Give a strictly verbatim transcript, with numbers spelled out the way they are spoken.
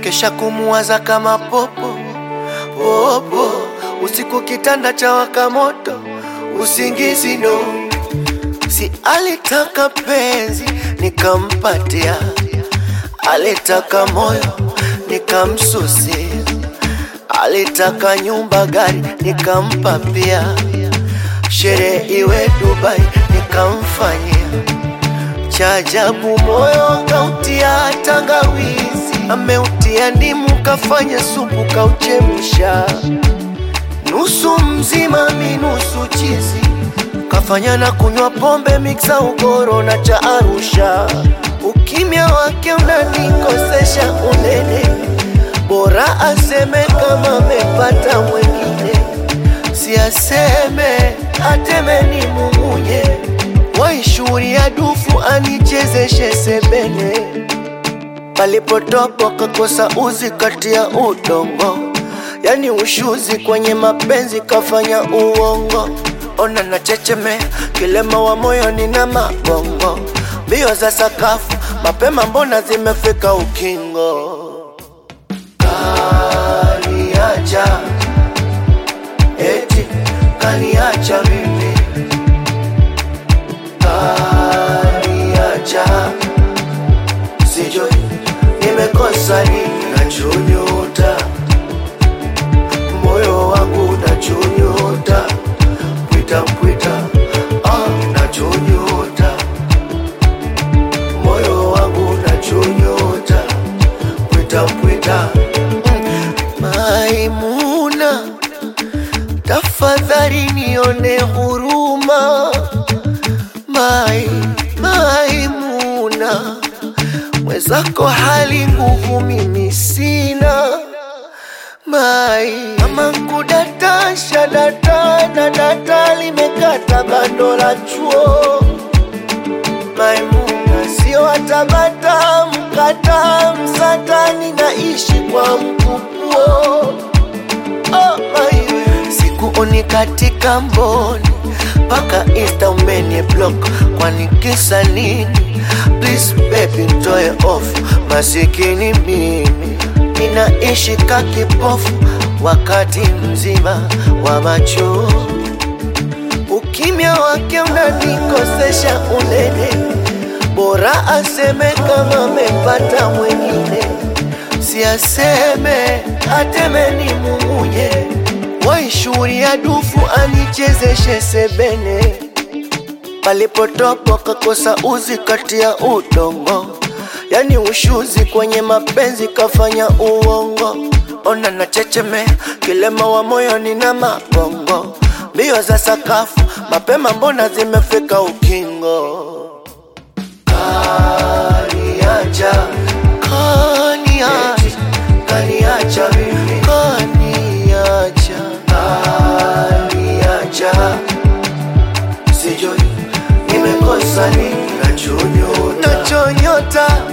Nakesha kumuwaza kama popo popo, usiku kitanda cha waka moto, usingizi no. Si alitaka penzi nikampatia, alitaka moyo nikamsusia, alitaka nyumba gari nikampa pia, sherehe iwe Dubai nikamfanyia. Cha ajabu moyo kautia tangawizi, ameutia ndimu kafanya supu kauchemsha, nusu mzima minusu chizi, kafanya na kunywa pombe mixa ugoro na cha Arusha. Ukimya wake unanikosesha unene, bora aseme kama mepata mwengine, si aseme ateme ni mumunye, waishuri ya dufu anichezeshe sebene. Palipotopo kakosa uzi kati ya udongo, yani ushuzi kwenye mapenzi kafanya uongo. Ona na checheme, kilema wa moyo nina magongo, mbio za sakafu mapema mbona zimefika ukingo. Kaniacha, eti kaniacha mimi, kaniacha, sijui nimekosa nini. Nachunyuta, moyo wangu nachunyuta, pwita pwita, ah, nachunyuta, moyo wangu nachunyuta, pwita pwita. Maimuna, tafadhali nione huruma. Mai, Maimuna, mwezako hali nguvu mimi sina. Mai, mama nkudata shadata na data limekata bando la chuo. Maimuna, sio atabata mkata msatani naishi kwa mkupuo. Oh, Mai, sikuoni katika mboni, paka insta umeni block, kwani kisa nini? Please baby ntoe off, masikini mimi ninaishi kakipofu wakati mzima wa macho. Ukimya wake unanikosesha unene, bora aseme kama mepata mwengine, si aseme ateme ni mumunye, waishuri ya dufu anichezeshe sebene. Palipotopo kakosa uzi kati ya udongo, yani ushuzi kwenye mapenzi kafanya uongo. Ona na checheme, kilema wa moyo nina magongo, mbio za sakafu mapema mbona zimefika ukingo. Kaniacha, kaniacha, kaniacha mimi, kaniacha, kaniacha, sijui nimekosa nini. Nachunyuta, nachonyota,